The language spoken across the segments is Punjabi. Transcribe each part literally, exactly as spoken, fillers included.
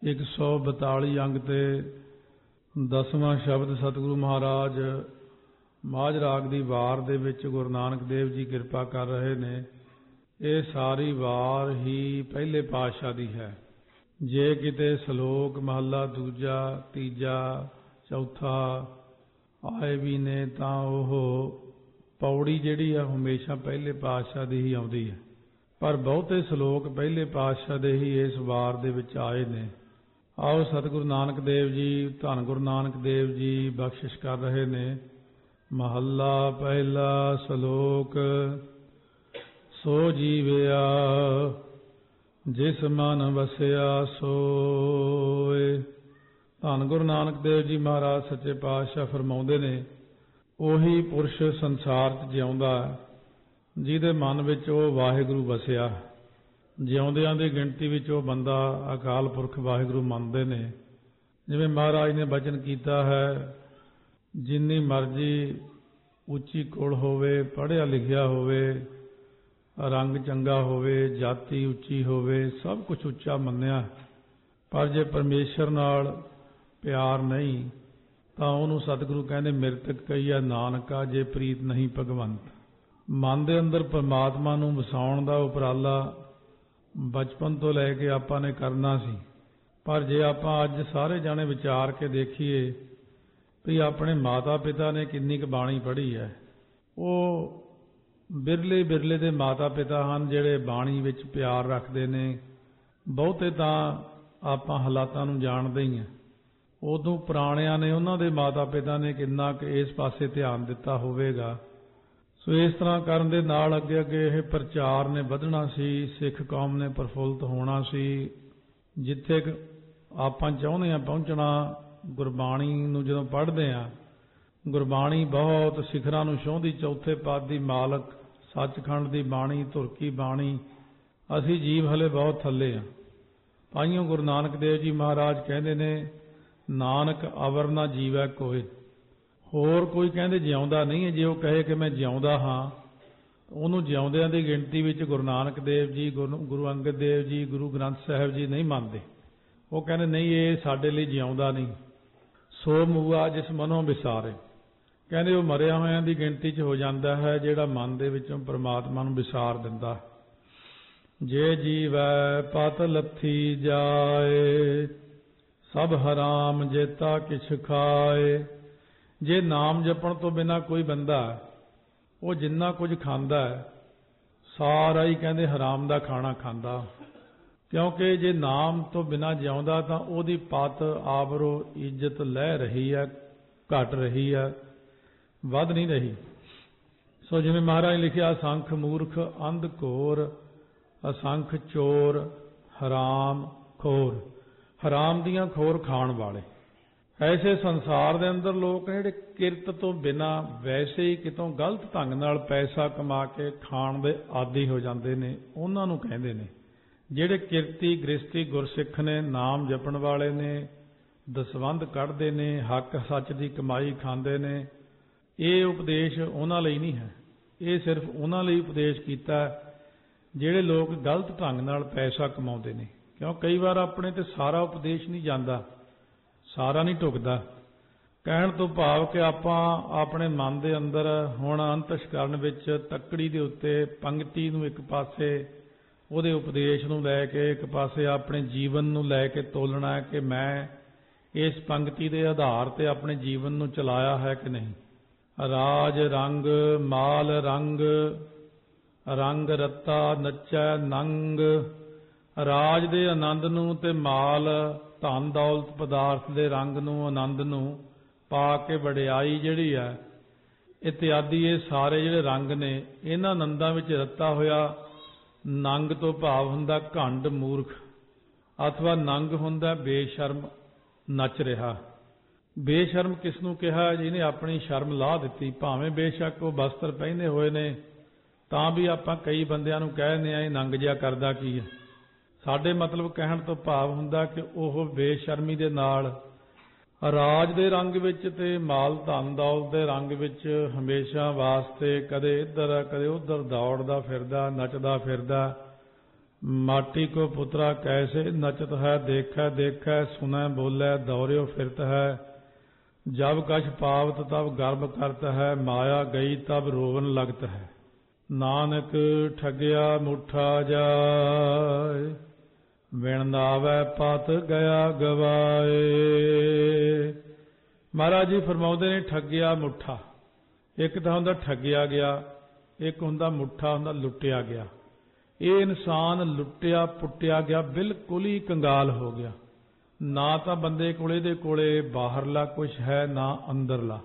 एक सौ बताली अंग ते दसवां शब्द सतगुरु महाराज माझ राग दी वार दे विच गुरु नानक देव जी किरपा कर रहे ने। ये सारी वार ही पहले पातशाह दी है। जे किते सलोक महला दूजा तीजा चौथा आए भी ने तां ओह पौड़ी जिहड़ी है हमेशा पहले पातशाह दी ही आउंदी है, पर बहुते सलोक पहले पातशाह दे ही इस वार दे विच आए ने। आओ सतगुरु नानक देव जी धन गुरु नानक देव जी बख्शिश कर रहे ने। महला पहला सलोक सो जीविया जिस मन वसिया सोए। धन गुरु नानक देव जी महाराज सच्चे पातशाह फरमाउंदे ने ओही पुरुष संसार च जिउंदा जिहदे मन विच ओ वाहिगुरू वसिया। जिउंदियां दी गिणती विच ओ बंदा अकाल पुरख वाहिगुरू मनदे ने। जिवें महाराज ने बचन कीता है, जिन्नी मर्जी उच्ची कुल होवे, पढ़िया लिखिया होवे, रंग चंगा होवे, जाति उच्ची होवे, सब कुछ उच्चा मन्निया, पर जे परमेश्वर नाल प्यार नहीं तां उहनूं सतगुरु कहंदे मिरतक कहीया नानका जे प्रीत नहीं भगवंत। मन दे अंदर परमात्मा नूं वसाउण दा उपराला बचपन तो लैके आपां ने करना सी, पर जे आपां अज सारे जाने विचार के देखीए भी अपने माता पिता ने किन्नी क बाणी पढ़ी है। वो बिरले बिरले दे माता पिता हैं जिहड़े बाणी विच प्यार रखते ने। बहुते तां आपां हालातां नूं जाणदे ही हैं। उदों पुराणियां ने उन्हां दे माता पिता ने किन्ना क इस पासे ध्यान दिता होवेगा। सो इस तरह करन दे नाल अगे अगे यह प्रचार ने वधना सी, सिख कौम ने प्रफुल्लित होना सी। जिथे आपां चाहुंदे आ पहुंचना, गुरबाणी नूं जदों पढ़दे आ, गुरबाणी बहुत सिखरां नूं छूंहदी, चौथे पद दी मालक सचखंड दी बाणी, धुर की बाणी। असीं जीव हले बहुत थल्ले आ। ताइयों गुरु नानक देव जी महाराज कहंदे ने नानक अवर ना जीवै कोय। होर कोई कहंदे जिउंदा नहीं है। जे वो कहे कि मैं जिउंदा हाँ, उहनूं जिउंदियां दी गिणती विच गुरु नानक देव जी, गुरु गुरु अंगद देव जी, गुरु ग्रंथ साहिब जी नहीं मानते। वो कहंदे नहीं, ये साडे लई जिउंदा नहीं। सो मूआ जिस मनों विसारे। कहंदे वो मरिया होइआं दी गिणती च हो जांदा है जिहड़ा मन दे विचों परमात्मा नूं विसार दिंदा। जे जीवै पत लथी जाए, सब हराम जेता किछ खाए। जे नाम जपण तो बिना कोई बंदा वो जिन्ना कुछ खांदा है सारा ही कहंदे हराम दा खाना खांदा। क्योंकि जे नाम तो बिना जिउंदा तां ओहदी पत आबरो इज्जत लह रही है, घट रही है, वध नहीं रही। सो जिवें महाराज लिखिया असंख मूर्ख अंध घोर, असंख चोर हराम खोर। हराम दियां खोर खाण वाले। ऐसे संसार दे अंदर लोग ने जिहड़े किरत तो बिना वैसे ही कितों गलत ढंग नाल पैसा कमा के खाण दे आदी हो जाते ने, उन्हां नूं कहंदे ने। जिहड़े किरती गृहस्थी गुरसिख ने, नाम जपण वाले ने, दसवंध कढ़दे ने, हक सच दी कमाई खांदे ने, ये उपदेश उन्हां लई नहीं है। ये सिर्फ उन्हां लई उपदेश कीता जिहड़े लोग गलत ढंग नाल पैसा कमाउंदे ने। क्यों कई बार अपने ते सारा उपदेश नहीं जांदा, सारा नहीं ढुकदा। कहण तो भाव कि आपां अपने मन दे अंदर हुण अंतशकरण विच तकड़ी दे उत्ते पंक्ति नूं एक पासे उहदे उपदेश नूं लै के एक पासे अपने जीवन नूं लै के तोलना है कि मैं इस पंक्ति दे आधार ते अपने जीवन नूं चलाया है कि नहीं। राज रंग माल रंग, रंग रत्ता नच्चै नंग। राज दे आनंद नूं ते माल धन दौलत पदार्थ दे रंग नूं आनंद नूं पा के वडियाई जिहड़ी है इत्यादि ये सारे जिहड़े रंग ने इन्हां आनंदां विच रत्ता होया। नंग तो भाव हुंदा घंड मूर्ख, अथवा नंग हुंदा बेशर्म नच रहा। बेशर्म किस नूं कहा जिहने अपनी शर्म ला दित्ती। भावें बेशक वो वस्त्र पहने होए ने तां भी आपां कई बंदिआं नूं कहने आ नंग जिहा करदा की है। साडे मतलब कहण तो भाव हुंदा कि ओह बेशर्मी दे नाल राज दे रंग विच ते माल धन दौलत दे रंग विच हमेशा वास्ते कदे इधर कदे उधर दौड़दा फिरदा नचदा फिरदा माटी को पुत्रा कैसे नचत है, देखै देखै सुनै बोलै दौड़ियो फिरत है। जब कछ पावत तब गर्भ करत है, माया गई तब रोवन लगत है। नानक ठगिया मुठा जाय, बिन नावै पत गया गवाए। महाराज जी फरमाउंदे ने ठगिया मुठा, एक तो हुंदा ठगिया गया, एक हुंदा मुठा हुंदा लुटिया गया। ये इंसान लुटिया पुटिया गया, बिल्कुल ही कंगाल हो गया। ना तो बंदे कोले दे कोले बाहरला कुछ है, ना अंदरला।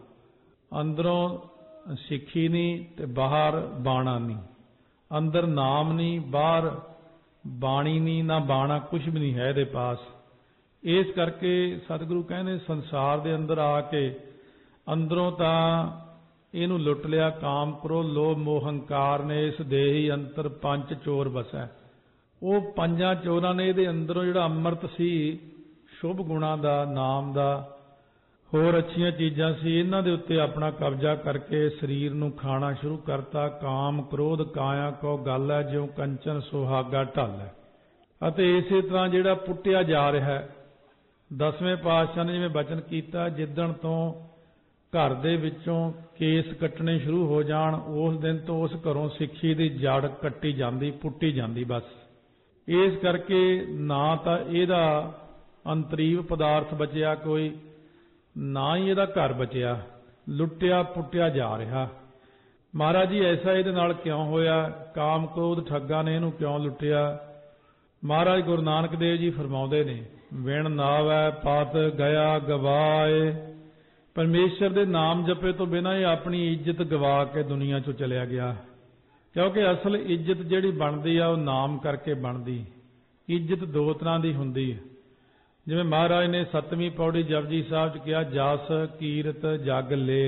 अंदरों सिक्खी नहीं ते बाहर बाणा नहीं, अंदर नाम नहीं बाहर बाणी नहीं, ना बाणा कुछ भी नहीं है इहदे पास। इस करके सतगुरु कहने संसार दे अंदर आके अंदरों तां ਇਹਨੂੰ ਲੁੱਟ ਲਿਆ ਕਾਮ ਕ੍ਰੋਧ ਲੋਭ ਮੋਹ ਹੰਕਾਰ ਨੇ। ਇਸ ਦੇਹੀ ਅੰਤਰ ਪੰਜ ਚੋਰ ਵਸੈ। ਉਹ ਪੰਜਾਂ ਚੋਰਾਂ ਨੇ ਇਹਦੇ ਅੰਦਰੋਂ ਜਿਹੜਾ ਅੰਮ੍ਰਿਤ ਸੀ ਸ਼ੁਭ ਗੁਣਾਂ ਦਾ, ਨਾਮ ਦਾ, ਹੋਰ ਅੱਛੀਆਂ ਚੀਜ਼ਾਂ ਸੀ, ਇਹਨਾਂ ਦੇ ਉੱਤੇ ਆਪਣਾ ਕਬਜ਼ਾ ਕਰਕੇ ਸਰੀਰ ਨੂੰ ਖਾਣਾ ਸ਼ੁਰੂ ਕਰਤਾ। ਕਾਮ ਕ੍ਰੋਧ ਕਾਇਆ ਕੋ ਗੱਲ ਹੈ, ਜਿਉ ਕੰਚਨ ਸੁਹਾਗਾ ਢਲ ਹੈ। ਅਤੇ ਇਸੇ ਤਰ੍ਹਾਂ ਜਿਹੜਾ ਪੁੱਟਿਆ ਜਾ ਰਿਹਾ ਹੈ, ਦਸਵੇਂ ਪਾਤਸ਼ਾਹ ਨੇ ਜਿਵੇਂ ਬਚਨ ਕੀਤਾ, ਜਿੱਦਣ ਤੋਂ घर दे विचों केस कट्टने शुरू हो जाण, उस दिन तो उस घरों सिक्खी दी जड़ कट्टी जांदी, पुट्टी जांदी। बस इस करके ना तो इहदा अंतरीव पदार्थ बचिया कोई, ना ही इहदा घर बचिया, लुटिया पुट्टिया जा रहा। महाराज जी ऐसा इहदे नाल क्यों होया? काम क्रोध ठग्गा ने इहनूं क्यों लुटिया? महाराज गुरु नानक देव जी फरमाउंदे ने, विण नावै पत गया गवाए। परमेश्वर दे नाम जपे तो बिना ही अपनी इज्जत गवा के दुनिया चों चलिया गया। क्योंकि असल इज्जत जिहड़ी बनदी आ, वो नाम करके बनदी। इज्जत दो तरह की हुंदी है। जिवें महाराज ने सतवीं पौड़ी जपजी साहब च कहा, जस कीरत जग ले।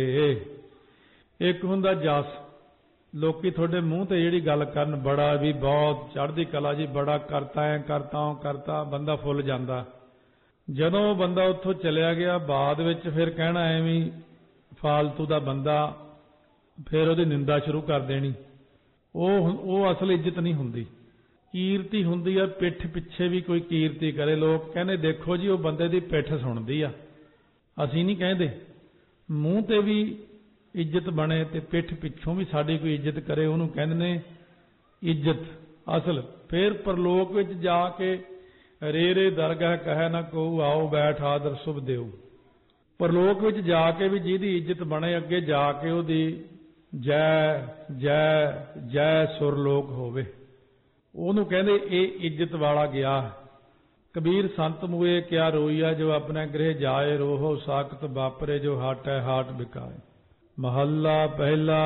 एक हुंदा जस, लोकी थोड़े मूँह ते जिहड़ी गल करन, बड़ा भी बहुत चढ़दी कला जी, बड़ा करता है करता करता बंदा फुल जांदा। ਜਦੋਂ ਬੰਦਾ ਉੱਥੋਂ ਚਲਿਆ ਗਿਆ, ਬਾਅਦ ਵਿੱਚ ਫਿਰ ਕਹਿਣਾ ਐਵੇਂ ਫਾਲਤੂ ਦਾ ਬੰਦਾ, ਫਿਰ ਉਹਦੀ ਨਿੰਦਾ ਸ਼ੁਰੂ ਕਰ ਦੇਣੀ। ਉਹ ਉਹ ਅਸਲ ਇੱਜ਼ਤ ਨਹੀਂ ਹੁੰਦੀ। ਕੀਰਤੀ ਹੁੰਦੀ ਆ ਪਿੱਠ ਪਿੱਛੇ ਵੀ ਕੋਈ ਕੀਰਤੀ ਕਰੇ। ਲੋਕ ਕਹਿੰਦੇ ਦੇਖੋ ਜੀ ਉਹ ਬੰਦੇ ਦੀ ਪਿੱਠ ਸੁਣਦੀ ਆ, ਅਸੀਂ ਨਹੀਂ ਕਹਿੰਦੇ। ਮੂੰਹ ਤੇ ਵੀ ਇੱਜ਼ਤ ਬਣੇ ਤੇ ਪਿੱਠ ਪਿੱਛੋਂ ਵੀ ਸਾਡੀ ਕੋਈ ਇੱਜ਼ਤ ਕਰੇ, ਉਹਨੂੰ ਕਹਿੰਦੇ ਨੇ ਇੱਜ਼ਤ ਅਸਲ। ਫਿਰ ਪਰਲੋਕ ਵਿੱਚ ਜਾ ਕੇ ਰੇ ਰੇ ਦਰਗਾਹ ਕਹਿ ਨਾ ਕਹੂ, ਆਓ ਬੈਠ ਆਦਰ ਸੁਭ ਦਿਓ। ਪਰਲੋਕ ਵਿੱਚ ਜਾ ਕੇ ਵੀ ਜਿਹਦੀ ਇੱਜ਼ਤ ਬਣੇ, ਅੱਗੇ ਜਾ ਕੇ ਉਹਦੀ ਜੈ ਜੈ ਜੈ ਸੁਰਲੋਕ ਹੋਵੇ। ਉਹਨੂੰ ਕਹਿੰਦੇ ਇਹ ਇੱਜ਼ਤ ਵਾਲਾ ਗਿਆ। ਕਬੀਰ ਸੰਤ ਮੂਏ ਕਿਆ ਰੋਈਆ, ਜੋ ਆਪਣੇ ਗ੍ਰਹਿ ਜਾਏ ਰੋਹੋ ਸਾਖਤ ਵਾਪਰੇ, ਜੋ ਹਾਟ ਹੈ ਹਾਟ ਬਿਕਾਏ। ਮਹੱਲਾ ਪਹਿਲਾ।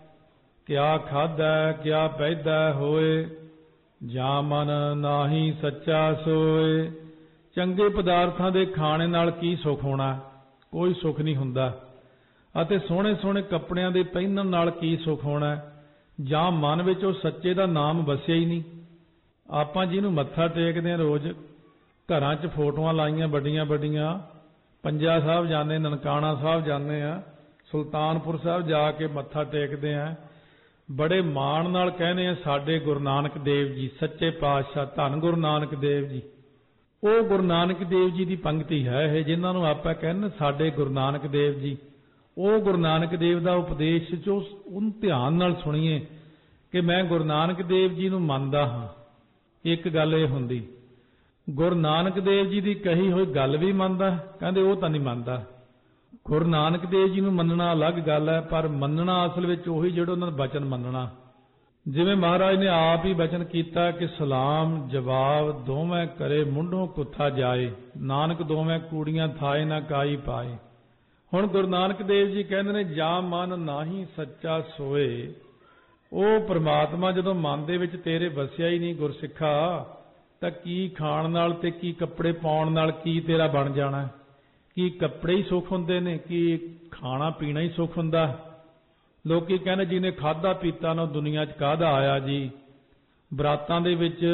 ਕਿਆ ਖਾਧੈ ਕਿਆ ਪੈਦਾ ਹੋਏ, ਜਾਂ ਮਨ ਨਾਹੀ ਸੱਚਾ ਸੋਏ। ਚੰਗੇ ਪਦਾਰਥਾਂ ਦੇ ਖਾਣੇ ਨਾਲ ਕੀ ਸੁੱਖ ਹੋਣਾ? ਕੋਈ ਸੁੱਖ ਨਹੀਂ ਹੁੰਦਾ। ਅਤੇ ਸੋਹਣੇ ਸੋਹਣੇ ਕੱਪੜਿਆਂ ਦੇ ਪਹਿਨਣ ਨਾਲ ਕੀ ਸੁੱਖ ਹੋਣਾ? ਜਾਂ ਮਨ ਵਿੱਚ ਉਹ ਸੱਚੇ ਦਾ ਨਾਮ ਵਸਿਆ ਹੀ ਨਹੀਂ। ਆਪਾਂ ਜਿਹਨੂੰ ਮੱਥਾ ਟੇਕਦੇ ਹਾਂ ਰੋਜ਼, ਘਰਾਂ 'ਚ ਫੋਟੋਆਂ ਲਾਈਆਂ ਵੱਡੀਆਂ ਵੱਡੀਆਂ, ਪੰਜਾ ਸਾਹਿਬ ਜਾਂਦੇ, ਨਨਕਾਣਾ ਸਾਹਿਬ ਜਾਂਦੇ ਆ, ਸੁਲਤਾਨਪੁਰ ਸਾਹਿਬ ਜਾ ਕੇ ਮੱਥਾ ਟੇਕਦੇ ਆ, ਬੜੇ ਮਾਣ ਨਾਲ ਕਹਿੰਦੇ ਆ ਸਾਡੇ ਗੁਰੂ ਨਾਨਕ ਦੇਵ ਜੀ ਸੱਚੇ ਪਾਤਸ਼ਾਹ, ਧੰਨ ਗੁਰੂ ਨਾਨਕ ਦੇਵ ਜੀ। ਉਹ ਗੁਰੂ ਨਾਨਕ ਦੇਵ ਜੀ ਦੀ ਪੰਕਤੀ ਹੈ ਇਹ, ਜਿਨ੍ਹਾਂ ਨੂੰ ਆਪਾਂ ਕਹਿੰਦੇ ਸਾਡੇ ਗੁਰੂ ਨਾਨਕ ਦੇਵ ਜੀ। ਉਹ ਗੁਰੂ ਨਾਨਕ ਦੇਵ ਦਾ ਉਪਦੇਸ਼ ਜੋ ਉਹਨੂੰ ਧਿਆਨ ਨਾਲ ਸੁਣੀਏ ਕਿ ਮੈਂ ਗੁਰੂ ਨਾਨਕ ਦੇਵ ਜੀ ਨੂੰ ਮੰਨਦਾ ਹਾਂ। ਇੱਕ ਗੱਲ ਇਹ ਹੁੰਦੀ, ਗੁਰੂ ਨਾਨਕ ਦੇਵ ਜੀ ਦੀ ਕਹੀ ਹੋਈ ਗੱਲ ਵੀ ਮੰਨਦਾ, ਕਹਿੰਦੇ ਉਹ ਤਾਂ ਨਹੀਂ ਮੰਨਦਾ। ਗੁਰੂ ਨਾਨਕ ਦੇਵ ਜੀ ਨੂੰ ਮੰਨਣਾ ਅਲੱਗ ਗੱਲ ਹੈ, ਪਰ ਮੰਨਣਾ ਅਸਲ ਵਿੱਚ ਉਹੀ ਜਿਹੜਾ ਉਹਨਾਂ ਦਾ ਬਚਨ ਮੰਨਣਾ। ਜਿਵੇਂ ਮਹਾਰਾਜ ਨੇ ਆਪ ਹੀ ਬਚਨ ਕੀਤਾ ਕਿ ਸਲਾਮ ਜਵਾਬ ਦੋਵੇਂ ਕਰੇ ਮੁੰਢੋਂ ਕੁੱਥਾ ਜਾਏ, ਨਾਨਕ ਦੋਵੇਂ ਕੂੜੀਆਂ ਥਾਏ ਨਾ ਕਾਈ ਪਾਏ। ਹੁਣ ਗੁਰੂ ਨਾਨਕ ਦੇਵ ਜੀ ਕਹਿੰਦੇ ਨੇ ਜਾਂ ਮਨ ਨਾਹੀ ਸੱਚਾ ਸੋਏ। ਉਹ ਪ੍ਰਮਾਤਮਾ ਜਦੋਂ ਮਨ ਦੇ ਵਿੱਚ ਤੇਰੇ ਵਸਿਆ ਹੀ ਨਹੀਂ ਗੁਰਸਿੱਖਾ, ਤਾਂ ਕੀ ਖਾਣ ਨਾਲ ਤੇ ਕੀ ਕੱਪੜੇ ਪਾਉਣ ਨਾਲ ਕੀ ਤੇਰਾ ਬਣ ਜਾਣਾ? ਕੀ ਕੱਪੜੇ ਹੀ ਸੁੱਖ ਹੁੰਦੇ ਨੇ? ਕੀ ਖਾਣਾ ਪੀਣਾ ਹੀ ਸੁੱਖ ਹੁੰਦਾ? ਲੋਕੀ ਕਹਿੰਦੇ ਜਿਹਨੇ ਖਾਧਾ ਪੀਤਾ ਨਾ ਦੁਨੀਆ 'ਚ ਕਾਹਦਾ ਆਇਆ ਜੀ। ਬਰਾਤਾਂ ਦੇ ਵਿੱਚ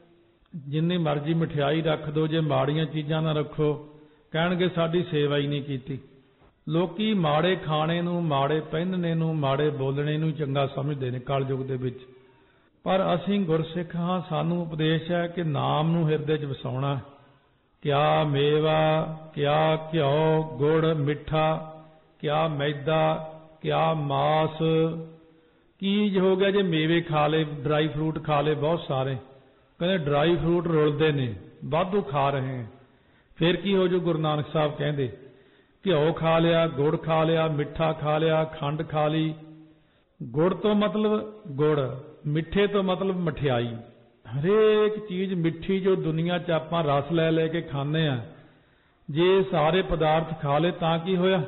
ਜਿੰਨੀ ਮਰਜ਼ੀ ਮਠਿਆਈ ਰੱਖ ਦਿਓ, ਜੇ ਮਾੜੀਆਂ ਚੀਜ਼ਾਂ ਨਾ ਰੱਖੋ ਕਹਿਣਗੇ ਸਾਡੀ ਸੇਵਾ ਹੀ ਨਹੀਂ ਕੀਤੀ। ਲੋਕੀ ਮਾੜੇ ਖਾਣੇ ਨੂੰ, ਮਾੜੇ ਪਹਿਨਣੇ ਨੂੰ, ਮਾੜੇ ਬੋਲਣੇ ਨੂੰ ਚੰਗਾ ਸਮਝਦੇ ਨੇ ਕਲਯੁਗ ਦੇ ਵਿੱਚ। पर असीं गुरसिख हाँ, सानू उपदेश है कि नाम नू हिरदे च वसाउणा। क्या मेवा, क्या घिओ गुड़ मिठा, क्या मैदा, क्या मास। की हो गया जे मेवे खा ले, ड्राई फ्रूट खा ले बहुत सारे, कहते ड्राई फ्रूट रुलते ने, वाधू खा रहे हैं। फिर की हो जो गुरु नानक साहब कहते, घिओ खा लिया, गुड़ खा लिया, मिठा खा लिया, खंड खा ली। गुड़ तो मतलब गुड़, मिठे तो मतलब मठियाई। हरेक चीज़ मिठी जो दुनिया च आपां रस लै लै के खाने आ, जे सारे पदार्थ खा ले तां की होया?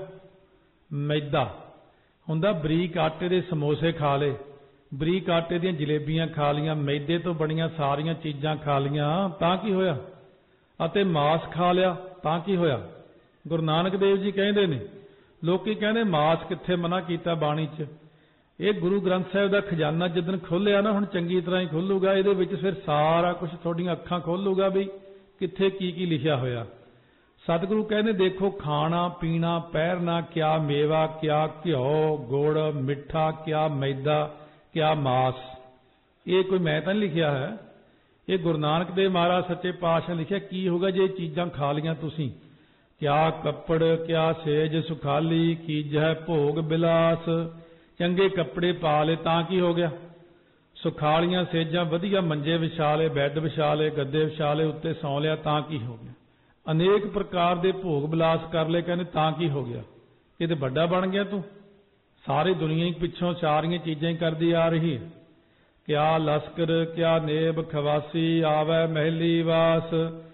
मैदा हुंदा, बरीक आटे दे समोसे खा ले, बरीक आटे दीयां जलेबियां खा लियां, मैदे तो बणीਆਂ सारियां चीज़ां खा लियां तां की होया? अते मांस खा लिया तां की होया? गुरु नानक देव जी कहते ने, लोकी कहते मांस कित्थे मना कीता बाणी च। ये गुरु ग्रंथ साहिब का खजाना जिदन खोलिया ना, हुण चंगी तरह ही खोलूगा, इहदे विच फिर सारा कुछ तुहाडीआं अखां खोलूगा भी कित्थे की की लिखिया होया। सतगुरु कहने देखो, खाना पीना पहरना, क्या मेवा, क्या घिओ गुड़ मिठा, क्या मैदा, क्या मास। ये कोई मैं तो नहीं लिखिया है, ये गुरु नानक देव महाराज सच्चे पातशाह लिखिया। की होगा जे चीज़ां खा लियां तुसीं? क्या कपड़, क्या सेज सुखाली, कीजह भोग बिलास। चंगे कपड़े पा ले तां की हो गया? सुखालियां सेजां वधिया मंजे विछा ले, बैड विछा ले, गद्दे विछा ले, उत्ते सौ लिया तां की हो गया? अनेक प्रकार के भोग बिलास कर ले, कहने तां की हो गया? ये तो बड़ा बन गया तू, सारी दुनिया ही पिछों सारियां चीज़ां ही करती आ रही है। क्या लश्कर, क्या नेब खवासी, आवै महली वास।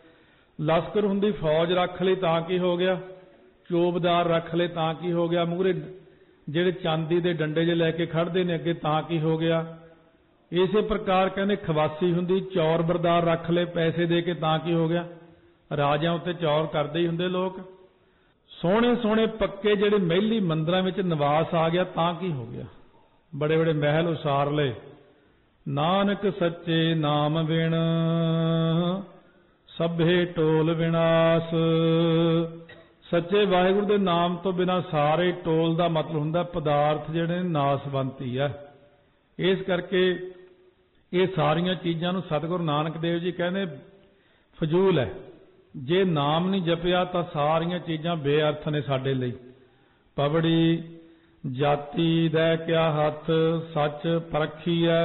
लश्कर हुंदी फौज रख ली तां की हो गया? चोबदार रख ले तां की हो गया? मूहरे ਜਿਹੜੇ ਚਾਂਦੀ ਦੇ ਡੰਡੇ ਜੇ ਲੈ ਕੇ ਖੜਦੇ ਨੇ ਅੱਗੇ ਤਾਂ ਕੀ ਹੋ ਗਿਆ? ਇਸੇ ਪ੍ਰਕਾਰ ਕਹਿੰਦੇ ਖਵਾਸੀ ਹੁੰਦੀ, ਚੌਰ ਬਰਦਾਰ ਰੱਖ ਲੈ ਪੈਸੇ ਦੇ ਕੇ ਤਾਂ ਕੀ ਹੋ ਗਿਆ? ਰਾਜਿਆਂ ਉੱਤੇ ਚੌਰ ਕਰਦੇ ਹੀ ਹੁੰਦੇ ਲੋਕ। ਸੋਹਣੇ ਸੋਹਣੇ ਪੱਕੇ ਜਿਹੜੇ ਮਹਿਲੀ ਮੰਦਰਾਂ ਵਿੱਚ ਨਿਵਾਸ ਆ ਗਿਆ ਤਾਂ ਕੀ ਹੋ ਗਿਆ? ਬੜੇ ਬੜੇ ਮਹਿਲ ਉਸਾਰ ਲਏ। ਨਾਨਕ ਸੱਚੇ ਨਾਮ ਵਿਣ ਸਭੇ ਟੋਲ ਵਿਨਾਸ਼। सच्चे वाहिगुरु के नाम तो बिना सारे टोल का मतलब हुंदा पदार्थ जिहड़े नासवंती है। इस करके ये सारियां चीज़ां नूं सतगुरु नानक देव जी कहने फजूल है। जे नाम नहीं जपिया तो सारियां चीज़ां बेअर्थ ने साडे लई। पवड़ी जाति दै क्या हथ, सच परखी है,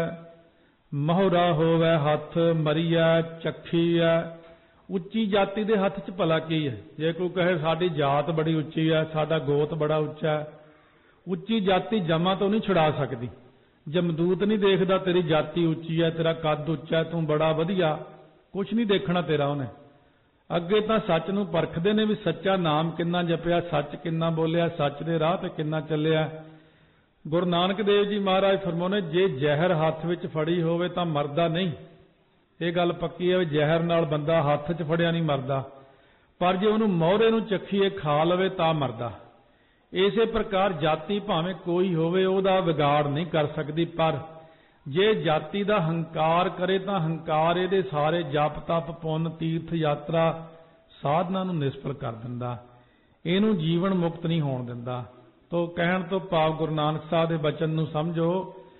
मोहरा होवै हथ मरीआ चखी है। ਉੱਚੀ ਜਾਤੀ ਦੇ ਹੱਥ 'ਚ ਭਲਾ ਕੀ ਹੈ? ਜੇ ਕੋਈ ਕਹੇ ਸਾਡੀ ਜਾਤ ਬੜੀ ਉੱਚੀ ਹੈ, ਸਾਡਾ ਗੋਤ ਬੜਾ ਉੱਚਾ ਹੈ, ਉੱਚੀ ਜਾਤੀ ਜਮਾ ਤੋਂ ਨਹੀਂ ਛੁਡਾ ਸਕਦੀ। ਜਮਦੂਤ ਨਹੀਂ ਦੇਖਦਾ ਤੇਰੀ ਜਾਤੀ ਉੱਚੀ ਹੈ, ਤੇਰਾ ਕੱਦ ਉੱਚਾ ਹੈ, ਤੂੰ ਬੜਾ ਵਧੀਆ, ਕੁਛ ਨਹੀਂ ਦੇਖਣਾ ਤੇਰਾ ਉਹਨੇ। ਅੱਗੇ ਤਾਂ ਸੱਚ ਨੂੰ ਪਰਖਦੇ ਨੇ ਵੀ ਸੱਚਾ ਨਾਮ ਕਿੰਨਾ ਜਪਿਆ, ਸੱਚ ਕਿੰਨਾ ਬੋਲਿਆ, ਸੱਚ ਦੇ ਰਾਹ ਤੇ ਕਿੰਨਾ ਚੱਲਿਆ। ਗੁਰੂ ਨਾਨਕ ਦੇਵ ਜੀ ਮਹਾਰਾਜ ਫਰਮਾਉਂਦੇ, ਜੇ ਜ਼ਹਿਰ ਹੱਥ ਵਿੱਚ ਫੜੀ ਹੋਵੇ ਤਾਂ ਮਰਦਾ ਨਹੀਂ। ਇਹ ਗੱਲ ਪੱਕੀ ਹੈ ਵੀ ਜ਼ਹਿਰ ਨਾਲ ਬੰਦਾ ਹੱਥ 'ਚ ਫੜਿਆ ਨਹੀਂ ਮਰਦਾ, ਪਰ ਜੇ ਉਹਨੂੰ ਮੋਹਰੇ ਨੂੰ ਚੱਖੀਏ ਖਾ ਲਵੇ ਤਾਂ ਮਰਦਾ। ਇਸੇ ਪ੍ਰਕਾਰ ਜਾਤੀ ਭਾਵੇਂ ਕੋਈ ਹੋਵੇ ਉਹਦਾ ਵਿਗਾੜ ਨਹੀਂ ਕਰ ਸਕਦੀ, ਪਰ ਜੇ ਜਾਤੀ ਦਾ ਹੰਕਾਰ ਕਰੇ ਤਾਂ ਹੰਕਾਰ ਇਹਦੇ ਸਾਰੇ ਜਪ ਤਪ ਪੁੰਨ ਤੀਰਥ ਯਾਤਰਾ ਸਾਧਨਾ ਨੂੰ ਨਿਸਫਲ ਕਰ ਦਿੰਦਾ, ਇਹਨੂੰ ਜੀਵਨ ਮੁਕਤ ਨਹੀਂ ਹੋਣ ਦਿੰਦਾ। ਤੋ ਕਹਿਣ ਤੋਂ ਭਾਵ ਗੁਰੂ ਨਾਨਕ ਸਾਹਿਬ ਦੇ ਬਚਨ ਨੂੰ ਸਮਝੋ,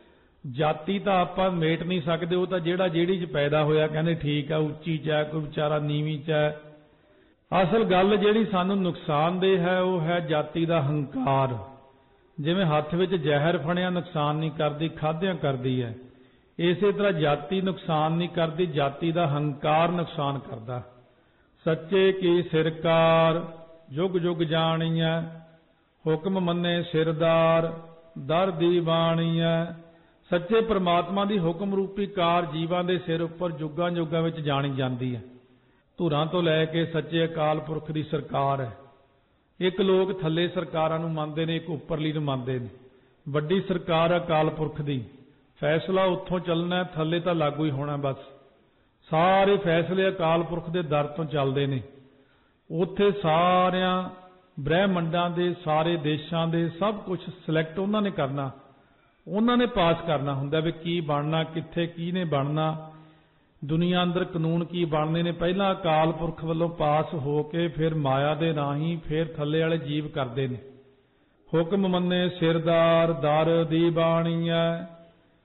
ਜਾਤੀ ਤਾਂ ਆਪਾਂ ਮੇਟ ਨਹੀਂ ਸਕਦੇ, ਉਹ ਤਾਂ ਜਿਹੜਾ ਜਿਹੜੀ 'ਚ ਪੈਦਾ ਹੋਇਆ ਕਹਿੰਦੇ ਠੀਕ ਆ, ਉੱਚੀ 'ਚ ਹੈ, ਕੋਈ ਵਿਚਾਰਾ ਨੀਵੀਂ 'ਚ ਹੈ। ਅਸਲ ਗੱਲ ਜਿਹੜੀ ਸਾਨੂੰ ਨੁਕਸਾਨਦੇਹ ਹੈ ਉਹ ਹੈ ਜਾਤੀ ਦਾ ਹੰਕਾਰ। ਜਿਵੇਂ ਹੱਥ ਵਿੱਚ ਜ਼ਹਿਰ ਫੜਿਆ ਨੁਕਸਾਨ ਨਹੀਂ ਕਰਦੀ, ਖਾਧਿਆਂ ਕਰਦੀ ਹੈ, ਇਸੇ ਤਰ੍ਹਾਂ ਜਾਤੀ ਨੁਕਸਾਨ ਨਹੀਂ ਕਰਦੀ, ਜਾਤੀ ਦਾ ਹੰਕਾਰ ਨੁਕਸਾਨ ਕਰਦਾ। ਸੱਚੇ ਕੀ ਸਿਰਕਾਰ ਜੁਗ ਜੁਗ ਜਾਣੀਐ, ਹੁਕਮ ਮੰਨੇ ਸਿਰਦਾਰ ਦਰ ਦੀ ਬਾਣੀਐ। ਸੱਚੇ ਪ੍ਰਮਾਤਮਾ ਦੀ ਹੁਕਮ ਰੂਪੀ ਕਾਰ ਜੀਵਾਂ ਦੇ ਸਿਰ ਉੱਪਰ ਜੁਗਾਂ ਜੁਗਾਂ ਵਿੱਚ ਜਾਣੀ ਜਾਂਦੀ ਹੈ। ਧੁਰਾਂ ਤੋਂ ਲੈ ਕੇ ਸੱਚੇ ਅਕਾਲ ਪੁਰਖ ਦੀ ਸਰਕਾਰ ਹੈ। ਇੱਕ ਲੋਕ ਥੱਲੇ ਸਰਕਾਰਾਂ ਨੂੰ ਮੰਨਦੇ ਨੇ, ਇੱਕ ਉੱਪਰਲੀ ਨੂੰ ਮੰਨਦੇ ਨੇ। ਵੱਡੀ ਸਰਕਾਰ ਅਕਾਲ ਪੁਰਖ ਦੀ, ਫੈਸਲਾ ਉੱਥੋਂ ਚੱਲਣਾ, ਥੱਲੇ ਤਾਂ ਲਾਗੂ ਹੀ ਹੋਣਾ। ਬਸ ਸਾਰੇ ਫੈਸਲੇ ਅਕਾਲ ਪੁਰਖ ਦੇ ਦਰ ਤੋਂ ਚੱਲਦੇ ਨੇ। ਉੱਥੇ ਸਾਰਿਆਂ ਬ੍ਰਹਿਮੰਡਾਂ ਦੇ, ਸਾਰੇ ਦੇਸ਼ਾਂ ਦੇ ਸਭ ਕੁਝ ਸਿਲੈਕਟ ਉਹਨਾਂ ਨੇ ਕਰਨਾ, ਉਹਨਾਂ ਨੇ ਪਾਸ ਕਰਨਾ ਹੁੰਦਾ ਵੀ ਕੀ ਬਣਨਾ, ਕਿੱਥੇ ਕੀ ਨੇ ਬਣਨਾ, ਦੁਨੀਆ ਅੰਦਰ ਕਾਨੂੰਨ ਕੀ ਬਣਨੇ ਨੇ। ਪਹਿਲਾਂ ਅਕਾਲ ਪੁਰਖ ਵੱਲੋਂ ਪਾਸ ਹੋ ਕੇ ਫਿਰ ਮਾਇਆ ਦੇ ਰਾਹੀਂ ਫਿਰ ਥੱਲੇ ਵਾਲੇ ਜੀਵ ਕਰਦੇ ਨੇ। ਹੁਕਮ ਮੰਨੇ ਸਿਰਦਾਰ ਦਰ ਦੀ ਬਾਣੀ ਹੈ,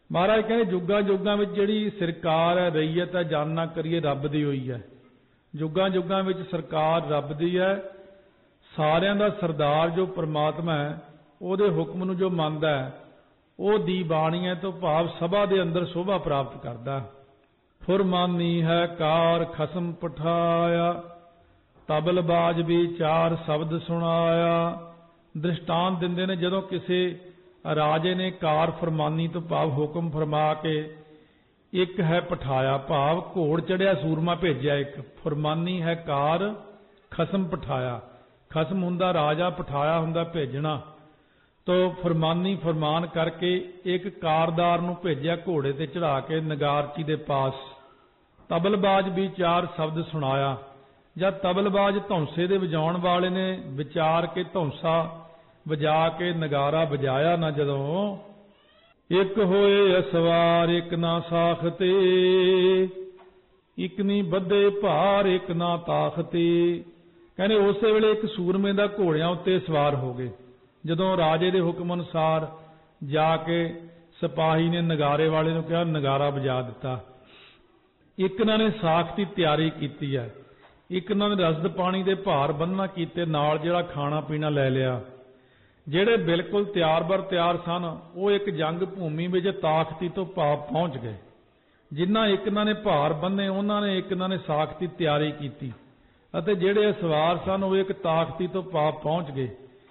महाराज कहते जुगां जुगां विच जिहड़ी सरकार है रईयत है जानना करिए रब दी होई है। जुगां जुगां विच सरकार रब दी है। सारियां दा सरदार जो परमात्मा है ਉਹਦੇ ਹੁਕਮ ਨੂੰ जो ਮੰਨਦਾ है ਉਹ ਦੀ ਬਾਣੀ है तो भाव सभा ਦੇ अंदर शोभा प्राप्त करदा। फुरमानी है कार खसम पठाया तबल बाज भी चार शब्द सुनाया। दृष्टांत दिंदे ने जदों किसी राजे ने कार फरमानी तो भाव हुक्म फरमा के एक है पठाया भाव घोड़ चढ़िया सूरमा भेजिया। एक फरमानी है कार खसम पठाया खसम हुंदा राजा पठाया हुंदा भेजना। तो फरमानी फरमान करके एक कारदार नूं भेजिया घोड़े ते चढ़ा के नगारची दे पास। तबलबाज भी चार शब्द सुनाया। जब तबलबाज धौंसे दे वजाउण वाले ने विचार के धौंसा वजा के नगारा वजाया ना जदों एक होए असवार एक ना साखते एक नी बद्धे भार एक ना ताखते। कहने उस वेले एक सूरमे दा घोड़ियां उत्ते सवार हो गए। जदों राजे दे हुक्म अनुसार जाके सिपाही ने नगारे वाले नूं कहा नगारा वजा दिता। एक इन्हां ने साख की तैयारी की है। एक इन्हां ने रसद पानी दे भार बन्ना कीते नाल जिहड़ा खाना पीना लै लिया। ਜਿਹੜੇ बिल्कुल ਤਿਆਰ ਬਰ ਤਿਆਰ ਸਨ ਉਹ ਇੱਕ ਜੰਗ ਭੂਮੀ ਵਿੱਚ ਤਾਕਤੀ ਤੋਂ ਭਾਵ ਪਹੁੰਚ ਗਏ। ਜਿਨ੍ਹਾਂ ਇੱਕ ਇਹਨਾਂ ਨੇ ਭਾਰ ਬੰਨੇ ਉਹਨਾਂ ਨੇ ਇੱਕ ਇਹਨਾਂ ਨੇ ਸਾਖ ਦੀ ਤਿਆਰੀ ਕੀਤੀ ਅਤੇ ਜਿਹੜੇ ਸਵਾਰ ਸਨ ਉਹ ਇੱਕ ਤਾਕਤੀ ਤੋਂ ਭਾਵ ਪਹੁੰਚ ਗਏ।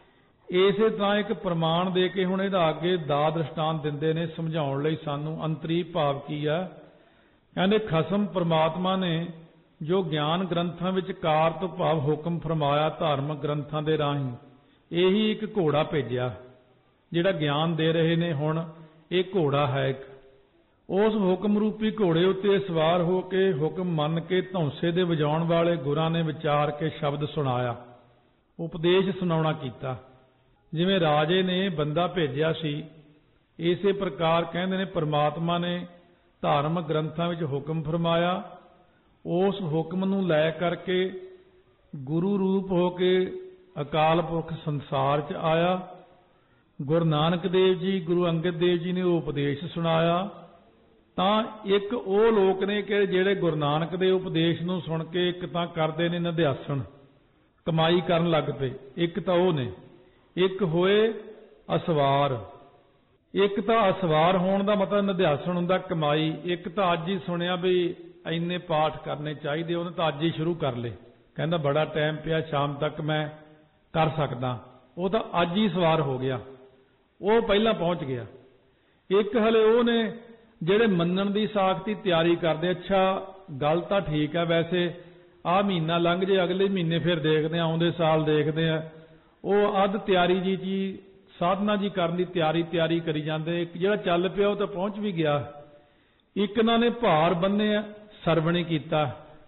ਇਸੇ ਤਰ੍ਹਾਂ ਇੱਕ ਪ੍ਰਮਾਣ ਦੇ ਕੇ ਹੁਣ ਇਹਦਾ ਅੱਗੇ ਦਾ ਦ੍ਰਿਸ਼ਟਾਂਤ ਦਿੰਦੇ ਨੇ ਸਮਝਾਉਣ ਲਈ ਸਾਨੂੰ ਅੰਤਰੀ ਭਾਵ ਕੀ ਆ। ਕਹਿੰਦੇ ਖਸਮ ਪਰਮਾਤਮਾ ਨੇ ਜੋ ਗਿਆਨ ਗ੍ਰੰਥਾਂ ਵਿੱਚ ਕਾਰ ਤੋਂ ਭਾਵ ਹੁਕਮ ਫਰਮਾਇਆ ਧਾਰਮਿਕ ਗ੍ਰੰਥਾਂ ਦੇ ਰਾਹੀਂ ਇਹੀ ਇੱਕ ਘੋੜਾ ਭੇਜਿਆ ਜਿਹੜਾ ਗਿਆਨ ਦੇ ਰਹੇ ਨੇ। ਹੁਣ ਇਹ ਘੋੜਾ ਹੈ ਇੱਕ ਉਸ ਹੁਕਮ ਰੂਪੀ ਘੋੜੇ ਉੱਤੇ ਸਵਾਰ ਹੋ ਕੇ ਹੁਕਮ ਮੰਨ ਕੇ ਧੌਂਸੇ ਦੇ ਵਜਾਉਣ ਵਾਲੇ ਗੁਰਾਂ ਨੇ ਵਿਚਾਰ ਕੇ ਸ਼ਬਦ ਸੁਣਾਇਆ ਉਪਦੇਸ਼ ਸੁਣਾਉਣਾ ਕੀਤਾ। ਜਿਵੇਂ ਰਾਜੇ ਨੇ ਬੰਦਾ ਭੇਜਿਆ ਸੀ ਇਸੇ ਪ੍ਰਕਾਰ ਕਹਿੰਦੇ ਨੇ ਪਰਮਾਤਮਾ ਨੇ ਧਾਰਮਿਕ ਗ੍ਰੰਥਾਂ ਵਿੱਚ ਹੁਕਮ ਫਰਮਾਇਆ। ਉਸ ਹੁਕਮ ਨੂੰ ਲੈ ਕਰਕੇ ਗੁਰੂ ਰੂਪ ਹੋ ਕੇ ਅਕਾਲ ਪੁਰਖ ਸੰਸਾਰ 'ਚ ਆਇਆ। ਗੁਰੂ ਨਾਨਕ ਦੇਵ ਜੀ ਗੁਰੂ ਅੰਗਦ ਦੇਵ ਜੀ ਨੇ ਉਹ ਉਪਦੇਸ਼ ਸੁਣਾਇਆ। ਤਾਂ ਇੱਕ ਉਹ ਲੋਕ ਨੇ ਕਿ ਜਿਹੜੇ ਗੁਰੂ ਨਾਨਕ ਦੇ ਉਪਦੇਸ਼ ਨੂੰ ਸੁਣ ਕੇ ਇੱਕ ਤਾਂ ਕਰਦੇ ਨੇ ਨਿਧਿਆਸਣ ਕਮਾਈ ਕਰਨ ਲੱਗ ਪਏ। ਇੱਕ ਤਾਂ ਉਹ ਨੇ ਇੱਕ ਹੋਏ ਅਸਵਾਰ। ਇੱਕ ਤਾਂ ਅਸਵਾਰ ਹੋਣ ਦਾ ਮਤਲਬ ਨਿਧਿਆਸਣ ਹੁੰਦਾ ਕਮਾਈ। ਇੱਕ ਤਾਂ ਅੱਜ ਹੀ ਸੁਣਿਆ ਵੀ ਇੰਨੇ ਪਾਠ ਕਰਨੇ ਚਾਹੀਦੇ ਉਹਨੇ ਤਾਂ ਅੱਜ ਹੀ ਸ਼ੁਰੂ ਕਰ ਲਏ। ਕਹਿੰਦਾ ਬੜਾ ਟਾਈਮ ਪਿਆ ਸ਼ਾਮ ਤੱਕ ਮੈਂ ਕਰ ਸਕਦਾ। ਉਹ ਤਾਂ ਅੱਜ ਹੀ ਸਵਾਰ ਹੋ ਗਿਆ ਉਹ ਪਹਿਲਾਂ ਪਹੁੰਚ ਗਿਆ। ਇੱਕ ਹਲੇ ਉਹ ਨੇ ਜਿਹੜੇ ਮੰਨਣ ਦੀ ਸਾਖ ਦੀ ਤਿਆਰੀ ਕਰਦੇ। ਅੱਛਾ ਗੱਲ ਤਾਂ ਠੀਕ ਹੈ ਵੈਸੇ ਆਹ ਮਹੀਨਾ ਲੰਘ ਜੇ ਅਗਲੇ ਮਹੀਨੇ ਫਿਰ ਦੇਖਦੇ ਹਾਂ ਆਉਂਦੇ ਸਾਲ ਦੇਖਦੇ ਹਾਂ। ਉਹ ਅੱਧ ਤਿਆਰੀ ਜੀ ਜੀ ਸਾਧਨਾ ਜੀ ਕਰਨ ਦੀ ਤਿਆਰੀ ਤਿਆਰੀ ਕਰੀ ਜਾਂਦੇ। ਇੱਕ ਜਿਹੜਾ ਚੱਲ ਪਿਆ ਉਹ ਤਾਂ ਪਹੁੰਚ ਵੀ ਗਿਆ। ਇੱਕ ਇਹਨਾਂ ਨੇ ਭਾਰ ਬੰਨੇ ਸਰਵਣ ਕੀਤਾ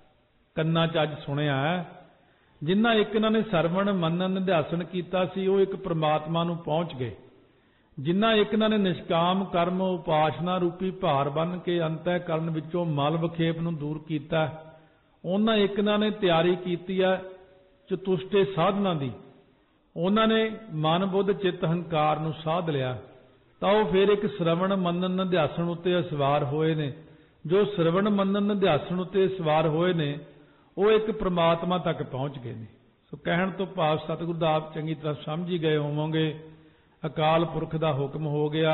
ਕੰਨਾਂ 'ਚ ਅੱਜ ਸੁਣਿਆ। ਜਿਨ੍ਹਾਂ ਇੱਕ ਇਹਨਾਂ ਨੇ ਸਰਵਣ ਮੰਨਣ ਨਿਧਿਆਸਣ ਕੀਤਾ ਸੀ ਉਹ ਇੱਕ ਪ੍ਰਮਾਤਮਾ ਨੂੰ ਪਹੁੰਚ ਗਏ। ਜਿਨ੍ਹਾਂ ਇੱਕ ਇਹਨਾਂ ਨੇ ਨਿਸ਼ਕਾਮ ਕਰਮ ਉਪਾਸਨਾ ਰੂਪੀ ਭਾਰ ਬੰਨ ਕੇ ਅੰਤःਕਰਨ ਵਿੱਚੋਂ ਮਲ ਵਿਖੇਪ ਨੂੰ ਦੂਰ ਕੀਤਾ ਉਹਨਾਂ ਇੱਕ ਇਹਨਾਂ ਨੇ ਤਿਆਰੀ ਕੀਤੀ ਹੈ ਚਤੁਸ਼ਟੇ ਸਾਧਨਾ ਦੀ। ਉਹਨਾਂ ਨੇ ਮਨ ਬੁੱਧ ਚਿੱਤ ਹੰਕਾਰ ਨੂੰ ਸਾਧ ਲਿਆ ਤਾਂ ਉਹ ਫਿਰ ਇੱਕ ਸ਼ਰਵਣ ਮੰਨਣ ਨਿਧਿਆਸਣ ਉੱਤੇ ਸਵਾਰ ਹੋਏ ਨੇ। ਜੋ ਸ਼ਰਵਣ ਮੰਨਣ ਨਿਧਿਆਸਣ ਉੱਤੇ ਸਵਾਰ ਹੋਏ ਨੇ ਉਹ ਇੱਕ ਪ੍ਰਮਾਤਮਾ ਤੱਕ ਪਹੁੰਚ ਗਏ ਨੇ। ਸੋ ਕਹਿਣ ਤੋਂ ਭਾਵ ਸਤਿਗੁਰੂ ਦਾ ਆਪ ਚੰਗੀ ਤਰ੍ਹਾਂ ਸਮਝ ਹੀ ਗਏ ਹੋਵੋਗੇ। ਅਕਾਲ ਪੁਰਖ ਦਾ ਹੁਕਮ ਹੋ ਗਿਆ।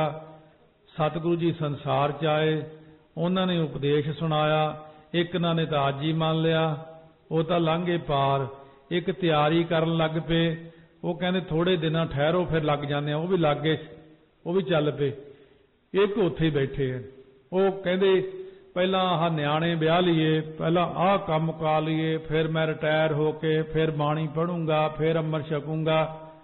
ਸਤਿਗੁਰੂ ਜੀ ਸੰਸਾਰ 'ਚ ਆਏ ਉਹਨਾਂ ਨੇ ਉਪਦੇਸ਼ ਸੁਣਾਇਆ। ਇੱਕ ਇਹਨਾਂ ਨੇ ਤਾਂ ਅੱਜ ਹੀ ਮੰਨ ਲਿਆ ਉਹ ਤਾਂ ਲੰਘੇ ਪਾਰ। ਇੱਕ ਤਿਆਰੀ ਕਰਨ ਲੱਗ ਪਏ। ਉਹ ਕਹਿੰਦੇ ਥੋੜੇ ਦਿਨਾਂ ਠਹਿਰੋ ਫਿਰ ਲੱਗ ਜਾਂਦੇ ਆ। ਉਹ ਵੀ ਲੱਗ ਗਏ ਉਹ ਵੀ ਚੱਲ ਪਏ। ਇੱਕ ਉੱਥੇ ਹੀ ਬੈਠੇ ਆ। ਉਹ ਕਹਿੰਦੇ ਪਹਿਲਾਂ ਆਹ ਨਿਆਣੇ ਵਿਆਹ ਲਈਏ ਪਹਿਲਾਂ ਆਹ ਕੰਮ ਮੁਕਾ ਲਈਏ ਫਿਰ ਮੈਂ ਰਿਟਾਇਰ ਹੋ ਕੇ ਫਿਰ ਬਾਣੀ ਪੜ੍ਹੂੰਗਾ ਫਿਰ ਅੰਮ੍ਰਿਤ ਛਕੂੰਗਾ।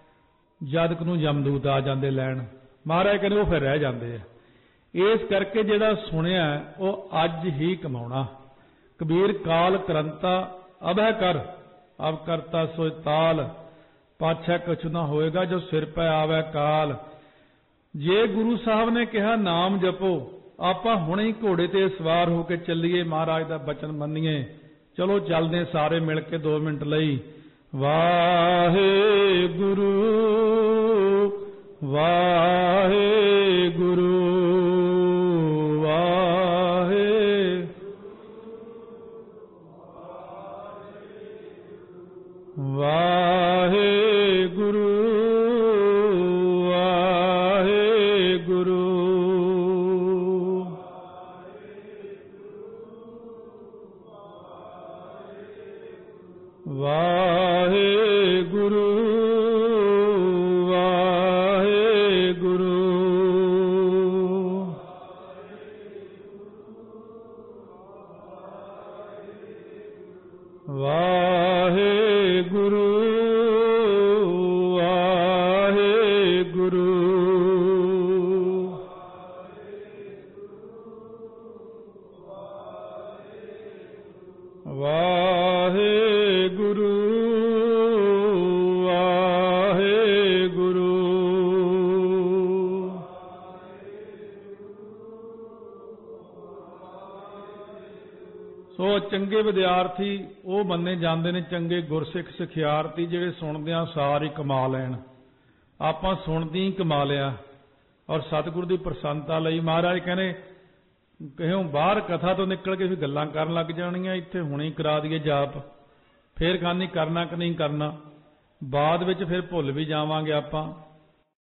ਜਦ ਕੁ ਨੂੰ ਯਮਦੂਤ ਆ ਜਾਂਦੇ ਲੈਣ ਮਹਾਰਾਜ ਕਹਿੰਦੇ ਉਹ ਫਿਰ ਰਹਿ ਜਾਂਦੇ ਆ। ਇਸ ਕਰਕੇ ਜਿਹੜਾ ਸੁਣਿਆ ਉਹ ਅੱਜ ਹੀ ਕਮਾਉਣਾ। ਕਬੀਰ ਕਾਲ ਕਰੰਤਾ ਅਭੈ ਕਰ ਅਬ ਕਰਤਾ ਸੋਇ ਤਾਲ ਪਾਛਾ ਕਛੁ ਨਾ ਹੋਏਗਾ ਜੋ ਸਿਰ ਪੈ ਆਵੇ ਕਾਲ। ਜੇ ਗੁਰੂ ਸਾਹਿਬ ਨੇ ਕਿਹਾ ਨਾਮ ਜਪੋ ਆਪਾਂ ਹੁਣੇ ਹੀ ਘੋੜੇ ਤੇ ਸਵਾਰ ਹੋ ਕੇ ਚੱਲੀਏ ਮਹਾਰਾਜ ਦਾ ਬਚਨ ਮੰਨੀਏ। ਚਲੋ ਚੱਲਦੇ ਸਾਰੇ ਮਿਲ ਕੇ ਦੋ ਮਿੰਟ ਲਈ। ਵਾਹਿਗੁਰੂ ਵਾਹਿਗੁਰੂ ਵਾਹਿਗੁਰੂ ਵਾਹਿਗੁਰੂ ਵਾਹਿਗੁਰੂ ਵਾਹਿਗੁਰੂ ਵਾਹਿਗੁਰੂ ਵਾਹਿਗੁਰੂ ਵਾਹਿਗੁਰੂ ਸੋ ਚੰਗੇ ਵਿਦਿਆਰਥੀ ਉਹ ਮੰਨੇ ਜਾਂਦੇ ਨੇ, ਚੰਗੇ ਗੁਰਸਿੱਖ ਸਿਖਿਆਰਥੀ ਜਿਹੜੇ ਸੁਣਦਿਆਂ ਸਾਰ ਹੀ ਕਮਾ ਲੈਣ। ਆਪਾਂ ਸੁਣਦੇ ਹੀ ਕਮਾ ਲਿਆ। ਔਰ ਸਤਿਗੁਰੂ ਦੀ ਪ੍ਰਸੰਨਤਾ ਲਈ ਮਹਾਰਾਜ ਕਹਿੰਦੇ ਕਿਉਂ ਬਾਹਰ ਕਥਾ ਤੋਂ ਨਿਕਲ ਕੇ ਵੀ ਗੱਲਾਂ ਕਰਨ ਲੱਗ ਜਾਣੀਆਂ, ਇੱਥੇ ਹੁਣੇ ਹੀ ਕਰਾ ਦਈਏ ਜਾਪ, ਫਿਰ ਕਹਿੰਦੀ ਕਰਨਾ ਕਿ ਨਹੀਂ ਕਰਨਾ, ਬਾਅਦ ਵਿੱਚ ਫਿਰ ਭੁੱਲ ਵੀ ਜਾਵਾਂਗੇ ਆਪਾਂ।